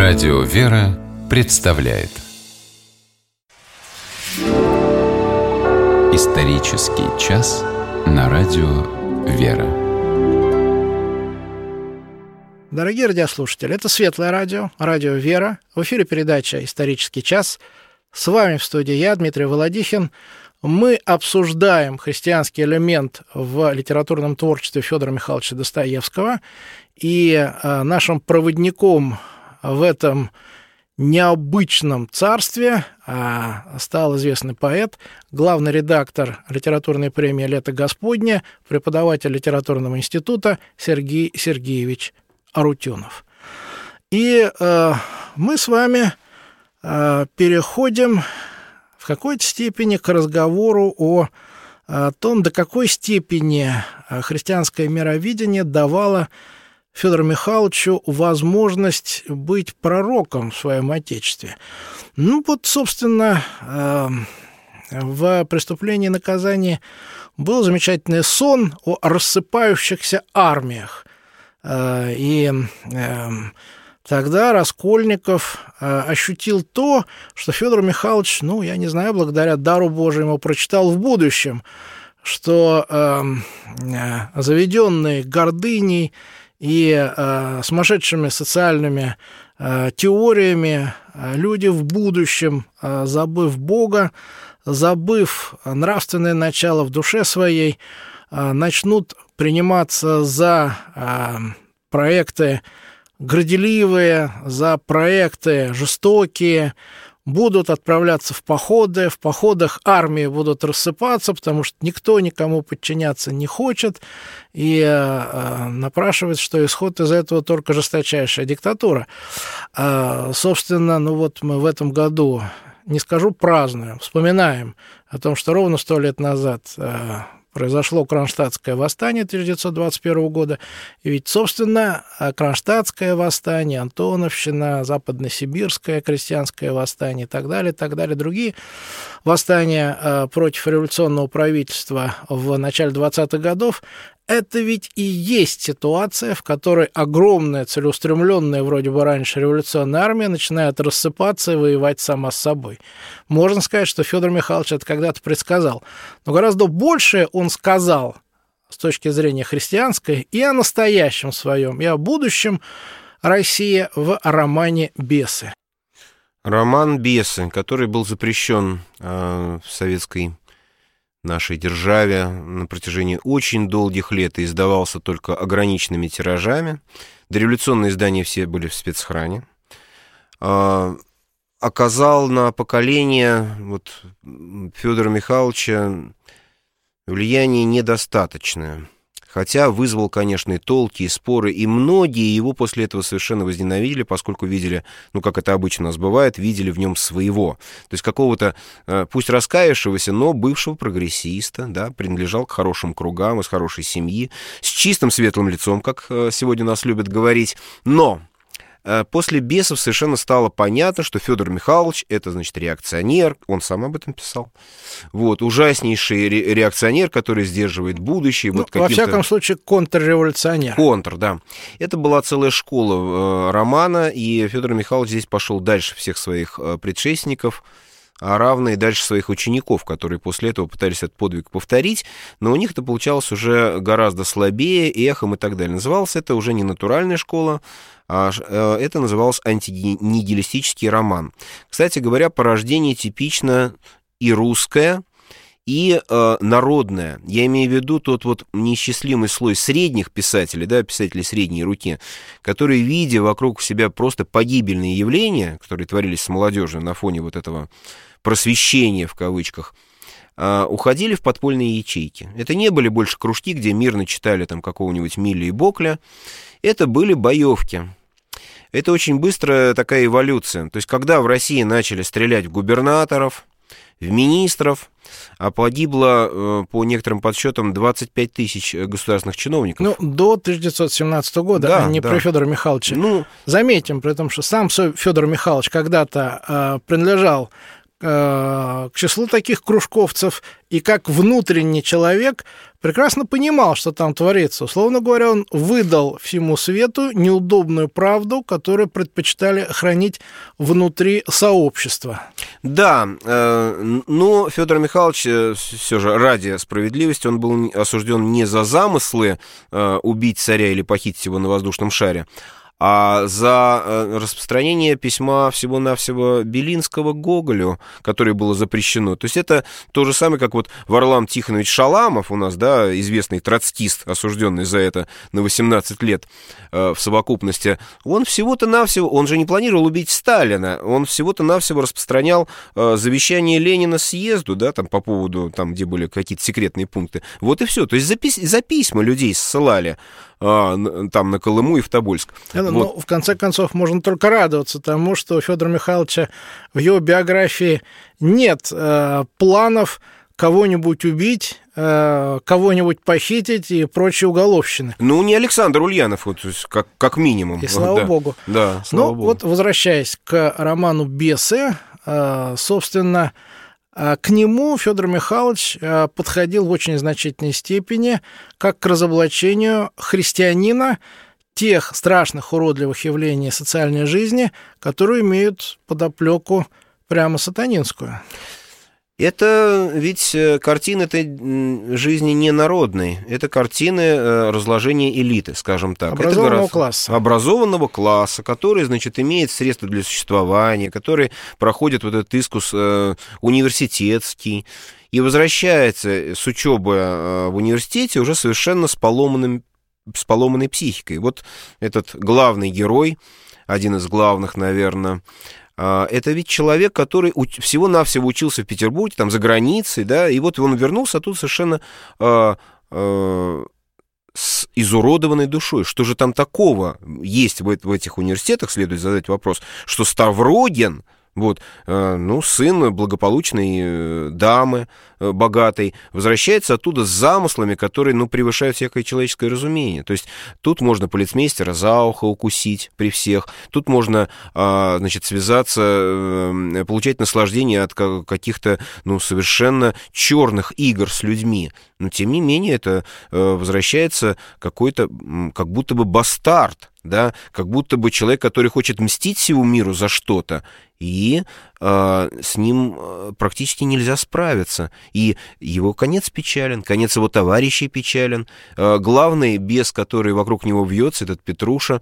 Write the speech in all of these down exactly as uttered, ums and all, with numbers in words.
Радио «Вера» представляет Исторический час на Радио «Вера». Дорогие радиослушатели, это Светлое радио, Радио «Вера». В эфире передача «Исторический час». С вами в студии я, Дмитрий Володихин. Мы обсуждаем христианский элемент в литературном творчестве Фёдора Михайловича Достоевского. И а, нашим проводником в этом необычном царстве а, стал известный поэт, главный редактор литературной премии «Лето Господне», преподаватель литературного института Сергей Сергеевич Арутюнов. И а, мы с вами а, переходим в какой-то степени к разговору о, о том, до какой степени христианское мировидение давало Фёдору Михайловичу возможность быть пророком в своем отечестве. Ну вот, собственно, в «Преступлении и наказании» был замечательный сон о рассыпающихся армиях. И тогда Раскольников ощутил то, что Фёдор Михайлович, ну, я не знаю, благодаря дару Божьему прочитал в будущем, что заведенные гордыней и э, сумасшедшими социальными э, теориями э, люди в будущем, э, забыв Бога, забыв нравственное начало в душе своей, э, начнут приниматься за э, проекты горделивые, за проекты жестокие, будут отправляться в походы, в походах армии будут рассыпаться, потому что никто никому подчиняться не хочет, и э, напрашивается, что исход из этого только жесточайшая диктатура. Э, собственно, ну вот мы в этом году, не скажу празднуем, вспоминаем о том, что ровно сто лет назад э, произошло Кронштадтское восстание тысяча девятьсот двадцать первого года, и ведь, собственно, Кронштадтское восстание, Антоновщина, Западносибирское крестьянское восстание и так далее, так далее, другие восстания против революционного правительства в начале двадцатых годов, это ведь и есть ситуация, в которой огромная, целеустремленная, вроде бы раньше, революционная армия начинает рассыпаться и воевать сама с собой. Можно сказать, что Фёдор Михайлович это когда-то предсказал. Но гораздо больше он сказал с точки зрения христианской и о настоящем своем, и о будущем России в романе «Бесы». Роман «Бесы», который был запрещен э, в советской нашей державе на протяжении очень долгих лет и издавался только ограниченными тиражами. Дореволюционные издания все были в спецхране. Э, оказал на поколение вот, Фёдора Михайловича влияние недостаточное. Хотя вызвал, конечно, и толки, и споры, и многие его после этого совершенно возненавидели, поскольку видели, ну, как это обычно у нас бывает, видели в нем своего. То есть какого-то, пусть раскаявшегося, но бывшего прогрессиста, да, принадлежал к хорошим кругам, из хорошей семьи, с чистым светлым лицом, как сегодня нас любят говорить, но... После «Бесов» совершенно стало понятно, что Фёдор Михайлович — это, значит, реакционер, он сам об этом писал. Вот, ужаснейший ре- реакционер, который сдерживает будущее. Ну, вот во всяком случае, контрреволюционер. Контр, да. Это была целая школа э, романа, и Фёдор Михайлович здесь пошел дальше всех своих э, предшественников, а равно и дальше своих учеников, которые после этого пытались этот подвиг повторить, но у них это получалось уже гораздо слабее, эхом и так далее. Называлось это уже не натуральная школа, а это называлось антинигилистический роман. Кстати говоря, по рождению типично и русское, и э, народное. Я имею в виду тот вот неисчислимый слой средних писателей, да, писателей средней руки, которые, видя вокруг себя просто погибельные явления, которые творились с молодежью на фоне вот этого просвещения, в кавычках, э, уходили в подпольные ячейки. Это не были больше кружки, где мирно читали там какого-нибудь Милли и Бокля. Это были боевки. Это очень быстрая такая эволюция. То есть, когда в России начали стрелять в губернаторов, в министров, а погибло, по некоторым подсчетам, двадцать пять тысяч государственных чиновников. Ну, до тысяча девятьсот семнадцатого года, да, а не да. про Фёдора Михайловича. Ну, заметим, при том, что сам Фёдор Михайлович когда-то э, принадлежал к числу таких кружковцев и как внутренний человек прекрасно понимал, что там творится. Условно говоря, он выдал всему свету неудобную правду, которую предпочитали хранить внутри сообщества. Да, э, но Федор Михайлович, все же ради справедливости, он был осужден не за замыслы э, убить царя или похитить его на воздушном шаре, а за распространение письма всего-навсего Белинского Гоголю, которое было запрещено. То есть это то же самое, как вот Варлам Тихонович Шаламов у нас, да, известный троцкист, осужденный за это на восемнадцать лет э, в совокупности. Он всего-то навсего, он же не планировал убить Сталина, он всего-то навсего распространял э, завещание Ленина съезду, да, там по поводу, там, где были какие-то секретные пункты. Вот и все. То есть за, пис- за письма людей ссылали э, там на Колыму и в Тобольск. Ну, вот. В конце концов, можно только радоваться тому, что у Федора Михайловича в его биографии нет э, планов кого-нибудь убить, э, кого-нибудь похитить и прочие уголовщины. Ну, не Александр Ульянов, вот, как, как минимум. И слава да. богу. Да, слава ну, богу. Вот, возвращаясь к роману «Бесы», э, собственно, э, к нему Федор Михайлович э, подходил в очень значительной степени как к разоблачению христианина, тех страшных, уродливых явлений социальной жизни, которые имеют подоплеку прямо сатанинскую. Это ведь картина этой жизни не народной. Это картины разложения элиты, скажем так. Образованного это класса. Образованного класса, который, значит, имеет средства для существования, который проходит вот этот искус э, университетский и возвращается с учебы в университете уже совершенно с поломанным с поломанной психикой. Вот этот главный герой, один из главных, наверное, это ведь человек, который всего-навсего учился в Петербурге, там, за границей, да, и вот он вернулся тут совершенно э, э, с изуродованной душой. Что же там такого есть в, в этих университетах, следует задать вопрос, что Ставрогин, вот, ну, сын благополучной дамы, богатой, возвращается оттуда с замыслами, которые, ну, превышают всякое человеческое разумение. То есть тут можно полицмейстера за ухо укусить при всех, тут можно, значит, связаться, получать наслаждение от каких-то, ну, совершенно черных игр с людьми. Но, тем не менее, это возвращается какой-то, как будто бы бастард, да, как будто бы человек, который хочет мстить всему миру за что-то, и э, с ним практически нельзя справиться. И его конец печален, конец его товарищей печален. Э, главный бес, который вокруг него вьется, этот Петруша,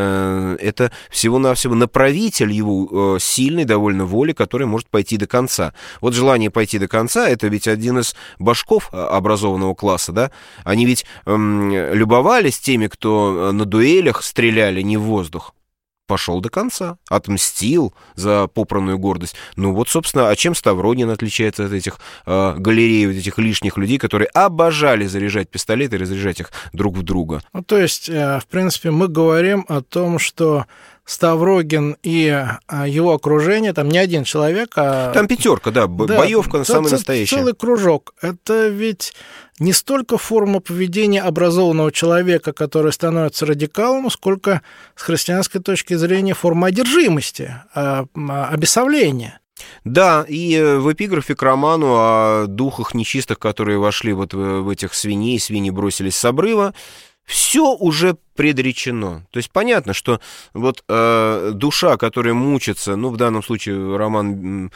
э, это всего-навсего направитель его э, сильной довольно воли, который может пойти до конца. Вот желание пойти до конца, это ведь один из башков образованного класса, да? Они ведь э, любовались теми, кто на дуэлях стреляли не в воздух. Пошел до конца, отмстил за попранную гордость. Ну вот, собственно, а чем Ставрогин отличается от этих э, галерей, вот этих лишних людей, которые обожали заряжать пистолеты и разряжать их друг в друга? Ну, то есть, э, в принципе, мы говорим о том, что Ставрогин и его окружение, там не один человек, а... Там пятерка, да, да боевка самая настоящая. Целый кружок. Это ведь не столько форма поведения образованного человека, который становится радикалом, сколько с христианской точки зрения форма одержимости, обесовления. Да, и в эпиграфе к роману о духах нечистых, которые вошли вот в этих свиней, свиньи бросились с обрыва, все уже предречено. То есть понятно, что вот э, душа, которая мучится, ну, в данном случае роман...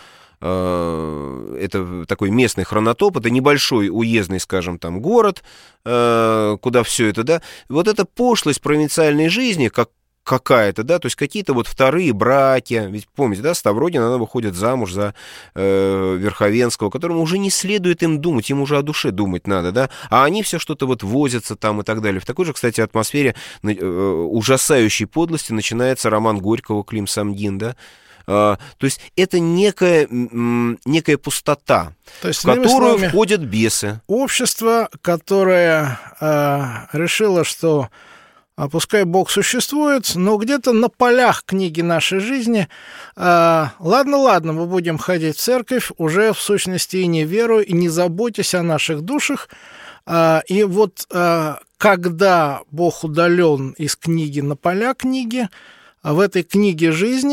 Это такой местный Хронотоп, это небольшой уездный, скажем, там город, куда все это, да, вот эта пошлость провинциальной жизни, как какая-то, да, то есть какие-то вот вторые браки, ведь помните, да, Ставрогин, она выходит замуж за э, Верховенского, которому уже не следует им думать, им уже о душе думать надо, да, а они все что-то вот возятся там и так далее. В такой же, кстати, атмосфере э, ужасающей подлости начинается роман Горького «Клим Самгин», да. Uh, то есть это некая, некая пустота, то есть, в которую словами, входят бесы. Общество, которое э, решило, что а пускай Бог существует, но где-то на полях книги нашей жизни э, ладно, ладно, мы будем ходить в церковь, уже в сущности и не веруя, и не заботясь о наших душах. Э, и вот э, когда Бог удален из книги на поля книги, в этой книге жизни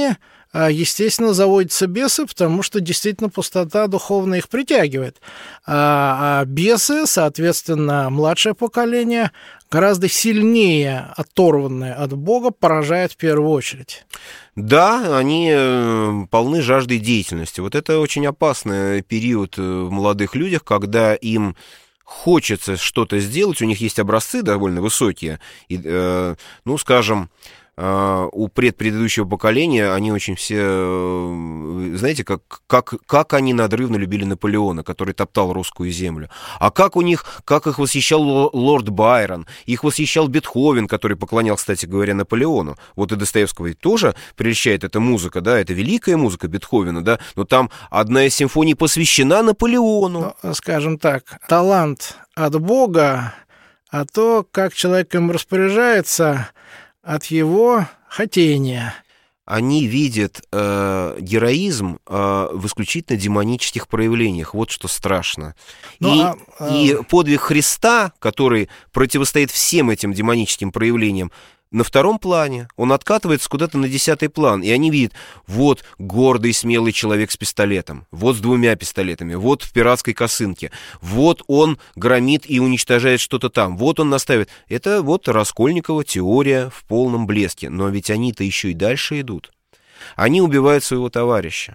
естественно, заводятся бесы, потому что действительно пустота духовная их притягивает. А бесы, соответственно, младшее поколение, гораздо сильнее оторванное от Бога, поражает в первую очередь. Да, они полны жаждой деятельности. Вот это очень опасный период в молодых людях, когда им хочется что-то сделать, у них есть образцы довольно высокие, и, э, ну, скажем, э, у предпредыдущего поколения они очень все, э, знаете, как, как, как они надрывно любили Наполеона, который топтал русскую землю, а как у них, как их восхищал лорд Байрон, их восхищал Бетховен, который поклонял, кстати говоря, Наполеону. Вот и Достоевского ведь тоже прельщает эта музыка, да, это великая музыка Бетховена, да, но там одна из симфоний посвящена Наполеону. Ну, скажем так, талант от Бога, а то, как человек им распоряжается, от его хотения. Они видят э, героизм э, в исключительно демонических проявлениях. Вот что страшно. Ну, и, а, и подвиг Христа, который противостоит всем этим демоническим проявлениям, на втором плане. Он откатывается куда-то на десятый план, и они видят, вот гордый, смелый человек с пистолетом, вот с двумя пистолетами, вот в пиратской косынке, вот он громит и уничтожает что-то там, вот он наставит. Это вот Раскольникова теория в полном блеске, но ведь они-то еще и дальше идут. Они убивают своего товарища.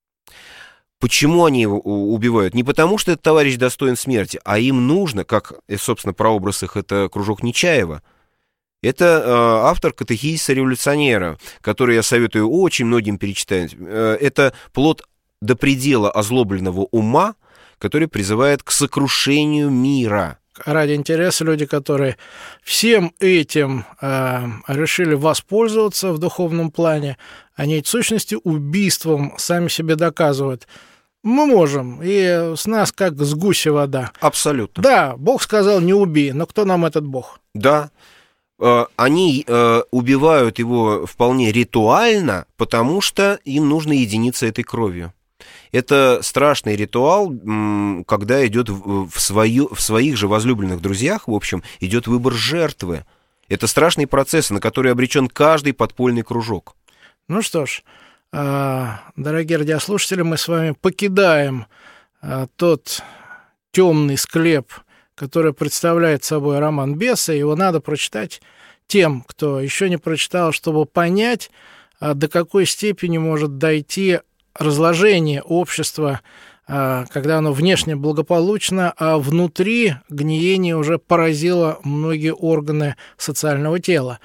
Почему они его убивают? Не потому, что этот товарищ достоин смерти, а им нужно, как, собственно, прообраз их, это кружок Нечаева. Это э, автор «Катехизиса революционера», который я советую очень многим перечитать. Э, это плод до предела озлобленного ума, который призывает к сокрушению мира. Ради интереса люди, которые всем этим э, решили воспользоваться в духовном плане, они в сущности убийством сами себе доказывают. Мы можем, и с нас как с гуся вода. Абсолютно. Да, Бог сказал, не убей, но кто нам этот Бог? Да. Они э, убивают его вполне ритуально, потому что им нужно единиться этой кровью. Это страшный ритуал, когда идет в, свою, в своих же возлюбленных друзьях, в общем, идет выбор жертвы. Это страшный процесс, на который обречен каждый подпольный кружок. Ну что ж, дорогие радиослушатели, мы с вами покидаем тот темный склеп, который представляет собой роман «Бесы». Его надо прочитать тем, кто еще не прочитал, чтобы понять, до какой степени может дойти разложение общества, когда оно внешне благополучно, а внутри гниение уже поразило многие органы социального тела.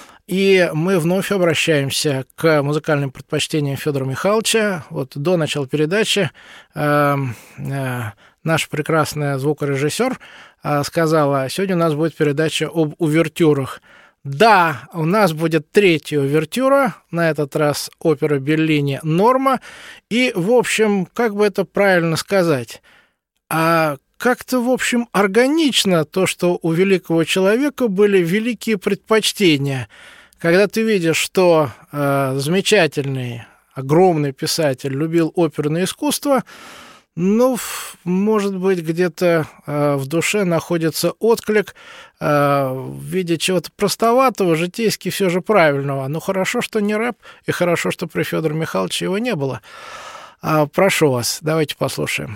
И мы вновь обращаемся к музыкальным предпочтениям Федора Михайловича. Вот до начала передачи э, э, наша прекрасная звукорежиссер э, сказала, сегодня у нас будет передача об увертюрах. Да, у нас будет третья увертюра, на этот раз опера Беллини «Норма». И, в общем, как бы это правильно сказать, а как-то, в общем, органично то, что у великого человека были великие предпочтения. Когда ты видишь, что э, замечательный, огромный писатель любил оперное искусство, ну, может быть, где-то э, в душе находится отклик э, в виде чего-то простоватого, житейски все же правильного. Ну, хорошо, что не рэп, и хорошо, что при Федоре Михайловиче его не было. А, прошу вас, давайте послушаем.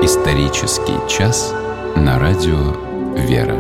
Исторический час на радио «Вера».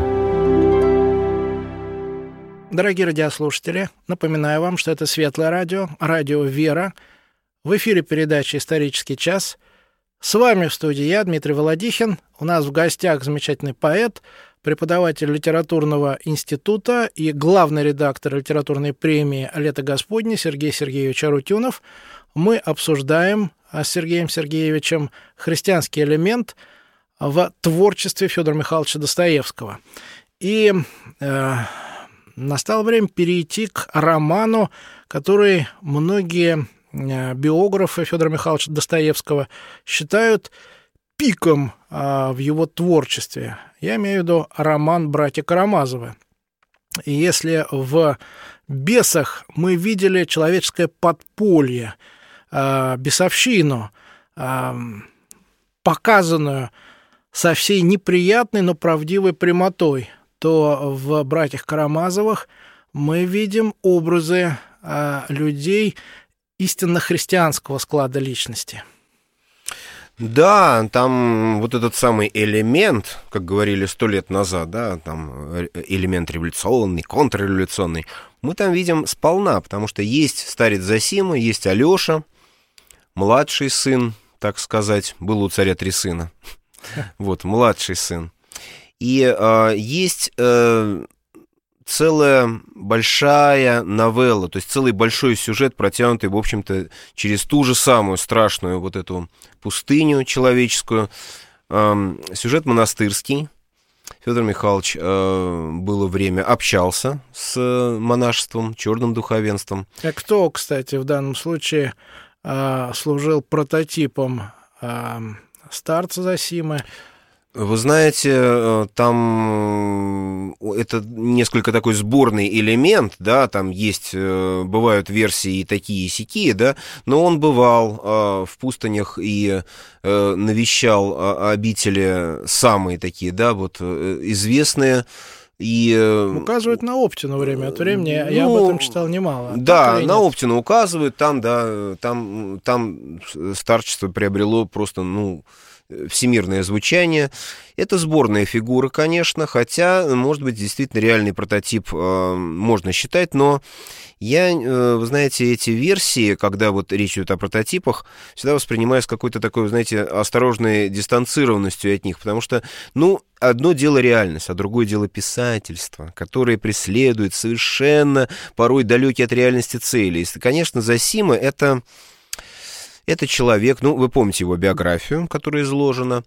Дорогие радиослушатели, напоминаю вам, что это Светлое радио, радио «Вера». В эфире передача «Исторический час». С вами в студии я, Дмитрий Володихин. У нас в гостях замечательный поэт, преподаватель литературного института и главный редактор литературной премии «Лето Господне» Сергей Сергеевич Арутюнов. Мы обсуждаем с Сергеем Сергеевичем христианский элемент в творчестве Федора Михайловича Достоевского. И э, настало время перейти к роману, который многие э, биографы Федора Михайловича Достоевского считают пиком э, в его творчестве. Я имею в виду роман «Братья Карамазовы». И если в «Бесах» мы видели человеческое подполье, э, бесовщину, э, показанную со всей неприятной, но правдивой прямотой, то в «Братьях Карамазовых» мы видим образы э, людей истинно христианского склада личности. Да, там вот этот самый элемент, как говорили сто лет назад, да, там элемент революционный, контрреволюционный, мы там видим сполна, потому что есть старец Зосима, есть Алеша, младший сын, так сказать, был у царя три сына, вот, младший сын. И э, есть э, целая большая новелла, то есть целый большой сюжет, протянутый, в общем-то, через ту же самую страшную вот эту пустыню человеческую. Э, сюжет монастырский. Федор Михайлович э, было время общался с монашеством, черным духовенством. А кто, кстати, в данном случае э, служил прототипом э, старца Зосимы? Вы знаете, там это несколько такой сборный элемент, да, там есть, бывают версии и такие, и сякие, да, но он бывал в пустынях и навещал обители самые такие, да, вот известные. И... Указывают на Оптину время от времени, ну, я об этом читал немало. Да, на Оптину указывают, там, да, там, там старчество приобрело просто, ну, всемирное звучание. Это сборная фигура, конечно, хотя, может быть, действительно реальный прототип э, можно считать, но я, э, вы знаете, эти версии, когда вот речь идет о прототипах, всегда воспринимаю с какой-то такой, знаете, осторожной дистанцированностью от них, потому что, ну, одно дело реальность, а другое дело писательство, которое преследует совершенно порой далекие от реальности цели. И, конечно, Зосима — это... Это человек, ну, вы помните его биографию, которая изложена,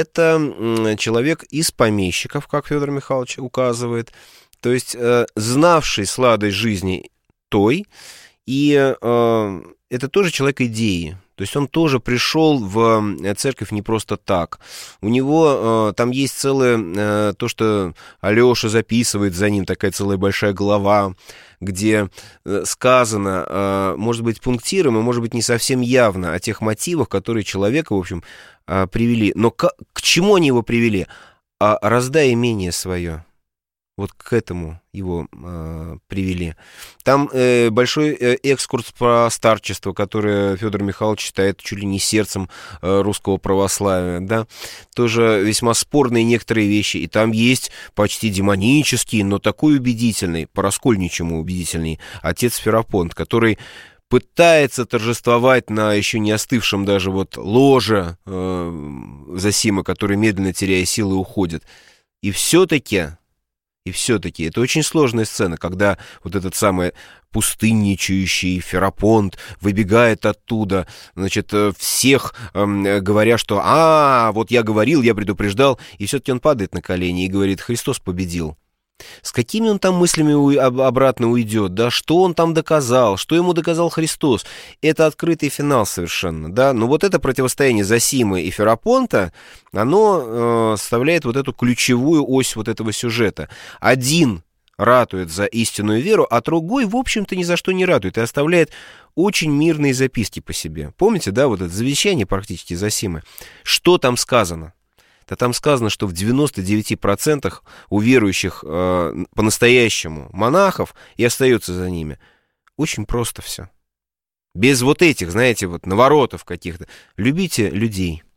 это человек из помещиков, как Федор Михайлович указывает, то есть э, знавший сладость жизни той, и э, это тоже человек идеи. То есть он тоже пришел в церковь не просто так. У него э, там есть целое, э, то, что Алеша записывает за ним, такая целая большая глава, где э, сказано, э, может быть, пунктиром, и, может быть, не совсем явно о тех мотивах, которые человека, в общем, э, привели. Но к, к чему они его привели? А раздай имение свое. Вот к этому его э, привели. Там э, большой э, экскурс про старчество, которое Федор Михайлович считает чуть ли не сердцем э, русского православия, да, тоже весьма спорные некоторые вещи, и там есть почти демонический, но такой убедительный, по-раскольничьему убедительный отец Ферапонт, который пытается торжествовать на еще не остывшем даже вот ложе э, Зосимы, который, медленно теряя силы, уходит. И все-таки... И все-таки это очень сложная сцена, когда вот этот самый пустынничающий Ферапонт выбегает оттуда, значит, всех э, говоря, что «А, вот я говорил, я предупреждал», и все-таки он падает на колени и говорит: «Христос победил». С какими он там мыслями у, обратно уйдет, да, что он там доказал, что ему доказал Христос, это открытый финал совершенно, да, но вот это противостояние Зосимы и Ферапонта, оно э, составляет вот эту ключевую ось вот этого сюжета. Один ратует за истинную веру, а другой, в общем-то, ни за что не ратует и оставляет очень мирные записки по себе. Помните, да, вот это завещание практически Зосимы, что там сказано? Да там сказано, что в девяноста девяти процентах у верующих э, по-настоящему монахов и остается за ними. Очень просто все. Без вот этих, знаете, вот наворотов каких-то. Любите людей.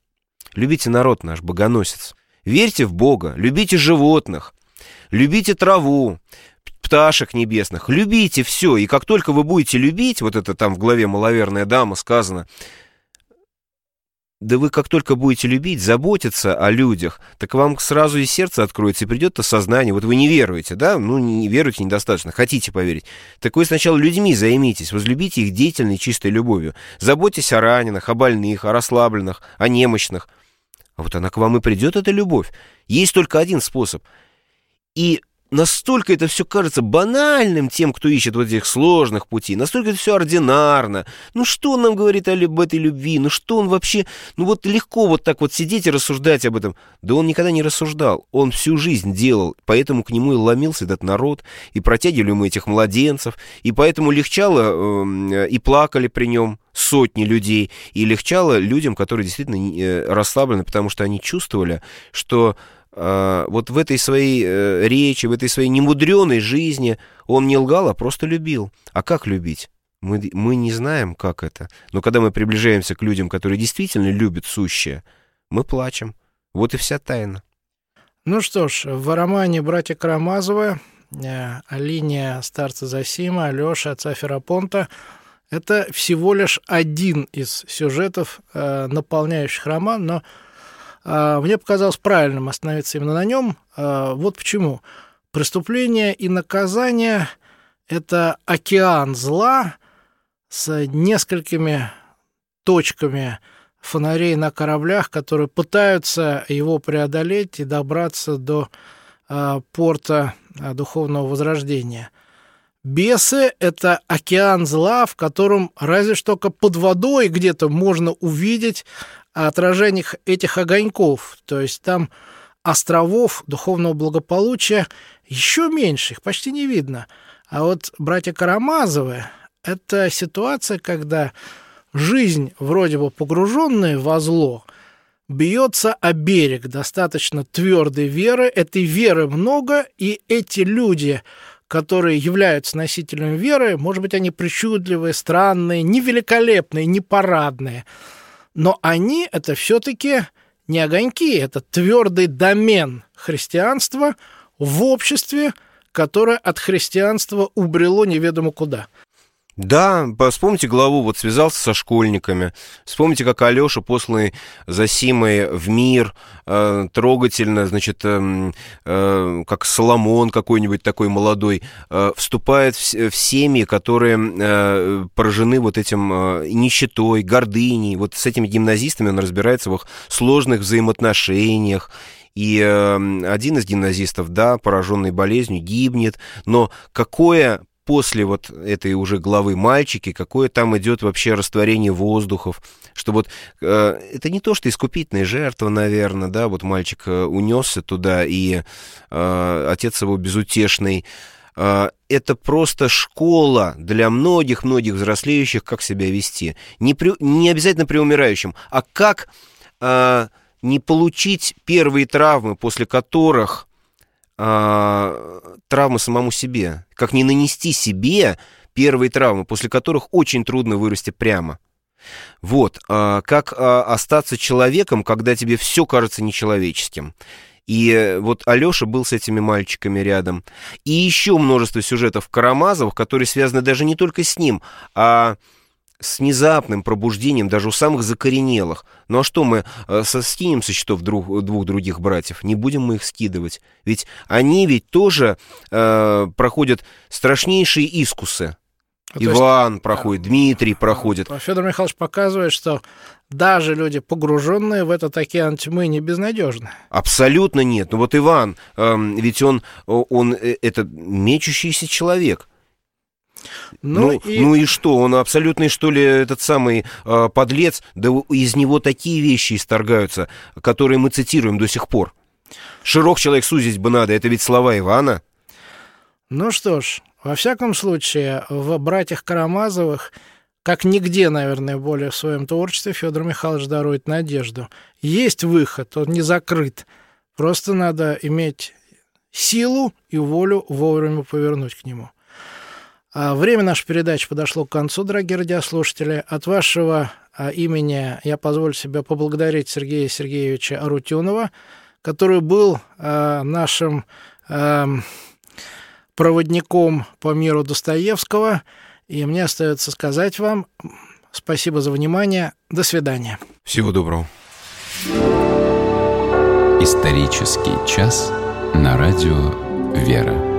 Любите народ наш, богоносец. Верьте в Бога, любите животных, любите траву, пташек небесных, любите все. И как только вы будете любить, вот это там в главе «Маловерная дама» сказано, да вы как только будете любить, заботиться о людях, так вам сразу и сердце откроется, и придет осознание. Вот вы не веруете, да? Ну, не веруете недостаточно, хотите поверить. Так вы сначала людьми займитесь, возлюбите их деятельной, чистой любовью. Заботьтесь о раненых, о больных, о расслабленных, о немощных. А вот она к вам и придет, эта любовь. Есть только один способ. И настолько это все кажется банальным тем, кто ищет вот этих сложных путей, настолько это все ординарно. Ну что он нам говорит об этой любви? Ну что он вообще... Ну вот легко вот так вот сидеть и рассуждать об этом. Да он никогда не рассуждал. Он всю жизнь делал. Поэтому к нему и ломился этот народ, и протягивали ему этих младенцев, и поэтому легчало э, и плакали при нем сотни людей, и легчало людям, которые действительно э, расслаблены, потому что они чувствовали, что вот в этой своей э, речи, в этой своей немудреной жизни он не лгал, а просто любил. А как любить? Мы, мы не знаем, как это. Но когда мы приближаемся к людям, которые действительно любят сущее, мы плачем. Вот и вся тайна. Ну что ж, в романе «Братья Карамазовы» э, линия старца Зосима, Алёши, отца Ферапонта — это всего лишь один из сюжетов, э, наполняющих роман, но мне показалось правильным остановиться именно на нем. Вот почему. Преступление и наказание — это океан зла с несколькими точками фонарей на кораблях, которые пытаются его преодолеть и добраться до порта духовного возрождения. Бесы — это океан зла, в котором разве что только под водой где-то можно увидеть отражение этих огоньков. То есть там островов духовного благополучия еще меньше, их почти не видно. А вот «Братья Карамазовы» — это ситуация, когда жизнь, вроде бы погруженная во зло, бьется о берег достаточно твердой веры. Этой веры много, и эти люди, которые являются носителями веры, может быть, они причудливые, странные, невеликолепные, не парадные, но они — это все-таки не огоньки, это твердый домен христианства в обществе, которое от христианства убрело неведомо куда. Да, вспомните главу, вот связался со школьниками. Вспомните, как Алёша, посланный Зосимой в мир, э, трогательно, значит, э, э, как Соломон какой-нибудь такой молодой, э, вступает в, в семьи, которые э, поражены вот этим э, нищетой, гордыней. Вот с этими гимназистами он разбирается в их сложных взаимоотношениях. И э, один из гимназистов, да, пораженный болезнью, гибнет. Но какое... После вот этой уже главы «Мальчики», какое там идет вообще растворение воздухов, что вот э, это не то, что искупительная жертва, наверное, да, вот мальчик э, унесся туда, и э, отец его безутешный. Э, это просто школа для многих-многих взрослеющих, как себя вести. Не, при, не обязательно при умирающем, а как э, не получить первые травмы, после которых... травмы самому себе, как не нанести себе первые травмы, после которых очень трудно вырасти прямо. Вот, как остаться человеком, когда тебе все кажется нечеловеческим. И вот Алёша был с этими мальчиками рядом. И еще множество сюжетов Карамазовых, которые связаны даже не только с ним, а с внезапным пробуждением даже у самых закоренелых. Ну а что, мы э, скинем со счетов друг, двух других братьев? Не будем мы их скидывать. Ведь они ведь тоже э, проходят страшнейшие искусы. А Иван есть, проходит, Дмитрий проходит. Федор Михайлович показывает, что даже люди, погруженные в этот океан тьмы, не безнадежны. Абсолютно нет. Ну вот Иван, э, ведь он, он э, это мечущийся человек. Ну, ну, и... ну и что, он абсолютный, что ли, этот самый э, подлец, да из него такие вещи исторгаются, которые мы цитируем до сих пор. Широк человек сузить бы надо, это ведь слова Ивана. Ну что ж, во всяком случае, в «Братьях Карамазовых», как нигде, наверное, более в своем творчестве, Федор Михайлович дарует надежду. Есть выход, он не закрыт. Просто надо иметь силу и волю вовремя повернуть к нему. Время нашей передачи подошло к концу, дорогие радиослушатели. От вашего имени я позволю себе поблагодарить Сергея Сергеевича Арутюнова, который был нашим проводником по миру Достоевского. И мне остается сказать вам спасибо за внимание. До свидания. Всего доброго. Исторический час на радио «Вера».